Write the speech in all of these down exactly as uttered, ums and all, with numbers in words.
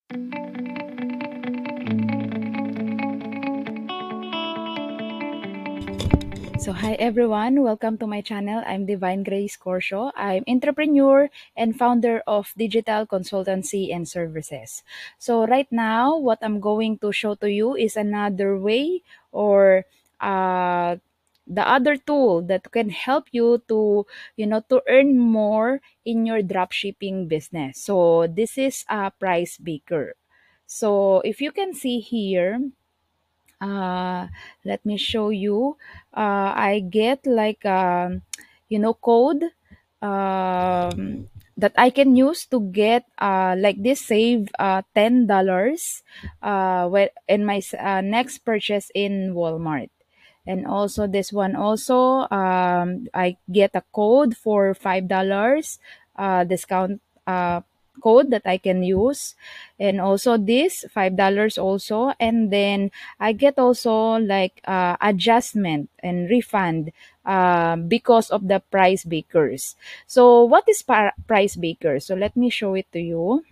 So hi everyone, welcome to my channel. I'm Divine Grace Corsio. I'm entrepreneur and founder of Digital Consultancy and Services. So right now, what I'm going to show to you is another way or uh, the other tool that can help you to, you know, to earn more in your dropshipping business. So this is a price baker. So if you can see here, uh, let me show you. Uh, I get like um, you know code um, that I can use to get uh, like this save uh, ten dollars uh, when in my s- uh, next purchase in Walmart. And also this one also um, I get a code for five dollars uh, discount uh, code that I can use, and also this five dollars also. And then I get also like uh, adjustment and refund uh, because of the price bakers. So what is par- price baker? So let me show it to you.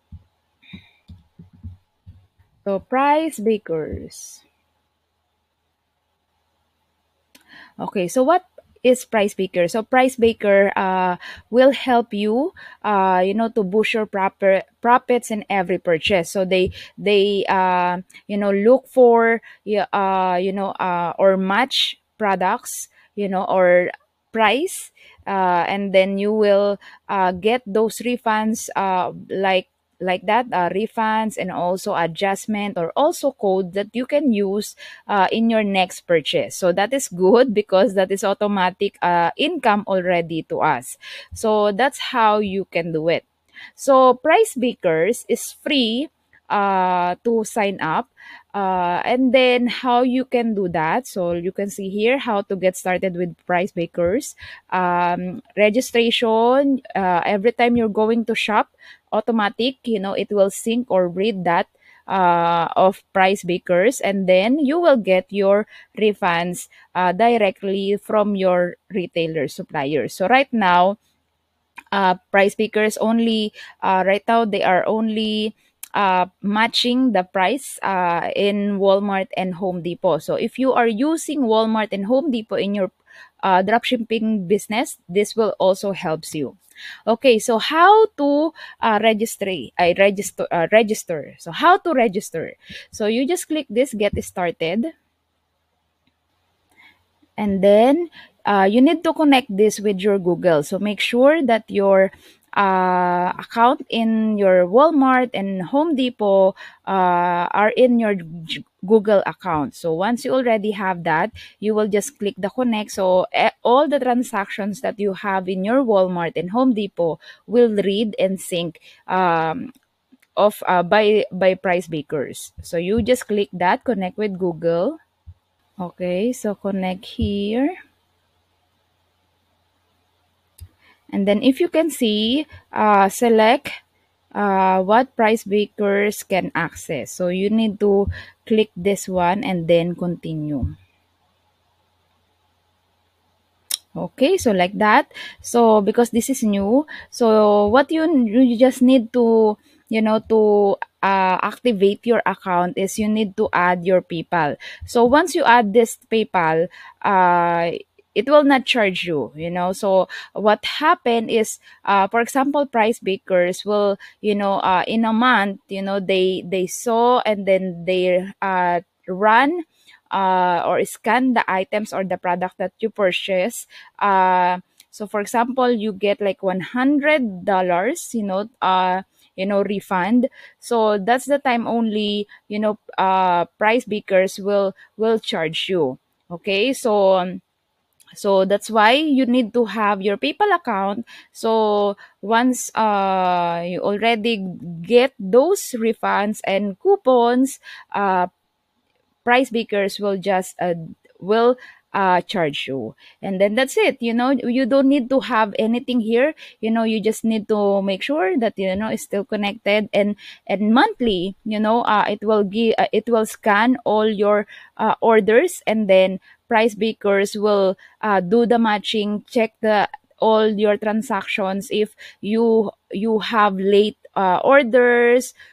So price bakers. Okay, so what is Price Baker? So Price Baker uh, will help you, uh, you know, to boost your proper profits in every purchase. So they they uh, you know look for yeah, uh, you know uh, or match products, you know, or price, uh, and then you will uh, get those refunds uh, like like that uh, refunds and also adjustment or also code that you can use uh, in your next purchase. So that is good because that is automatic uh, income already to us. So that's how you can do it. So Price Bakers is free uh, to sign up. Uh, and then how you can do that. So you can see here how to get started with Price Bakers. Um, registration, uh, every time you're going to shop, automatic, you know, it will sync or read that uh, of Price Bakers, and then you will get your refunds uh, directly from your retailer suppliers. So right now, uh, Price Bakers only uh, right now they are only uh, matching the price uh, in Walmart and Home Depot. So if you are using Walmart and Home Depot in your uh, dropshipping business, this will also helps you. Okay, so how to uh, register? I register uh, register. So how to register? So you just click this get started, and then uh, you need to connect this with your Google. So make sure that your uh, account in your Walmart and Home Depot uh, are in your G- Google account. So once you already have that, you will just click the connect. So eh, all the transactions that you have in your Walmart and Home Depot will read and sync um, of uh, by by price bakers. So you just click that connect with Google. Okay, so connect here. And then if you can see, uh, select uh, what price bakers can access. So you need to click this one and then continue. Okay, so like that. So because this is new, so what you you just need to, you know, to uh, activate your account is you need to add your PayPal. So once you add this PayPal, uh, it will not charge you, you know. So what happened is, uh, for example, price bakers will, you know, uh, in a month, you know, they they saw and then they uh, run uh, or scan the items or the product that you purchase. Uh, so for example, you get like one hundred dollars, you know, uh, you know, refund. So that's the time only, you know, uh, price bakers will will charge you. Okay, so um, so that's why you need to have your PayPal account. So once uh, you already get those refunds and coupons, uh, price bakers will just uh, will uh, charge you, and then that's it. You know, you don't need to have anything here. You know, you just need to make sure that you know it's still connected, and and monthly, you know, uh, it will give uh, it will scan all your uh, orders, and then price bakers will uh, do the matching, check the all your transactions. If you you have late uh, orders,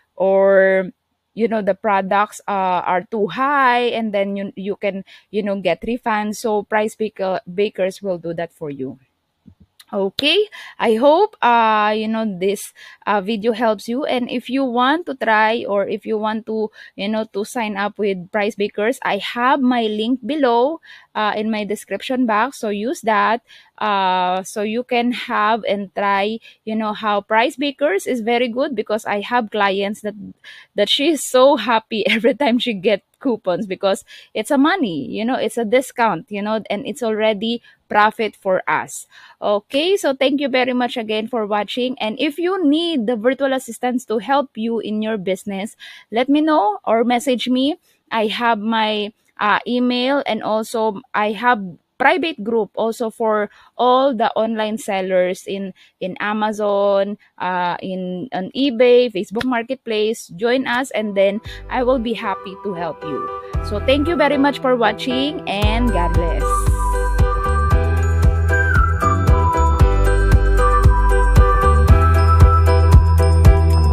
or you know the products uh, are too high, and then you you can you know get refunds. So price baker, bakers will do that for you. Okay, I hope uh you know this uh, video helps you, and if you want to try, or if you want to you know to sign up with Price Bakers, I have my link below uh, in my description box. So use that uh so you can have and try you know how Price Bakers is very good, because I have clients that that she is so happy every time she get coupons, because it's a money, you know it's a discount, you know and it's already profit for us. Okay, so thank you very much again for watching. And if you need the virtual assistants to help you in your business, let me know or message me. I have my uh, email, and also I have private group also for all the online sellers in in Amazon, uh, in on eBay, Facebook Marketplace. Join us, and then I will be happy to help you. So thank you very much for watching, and God bless.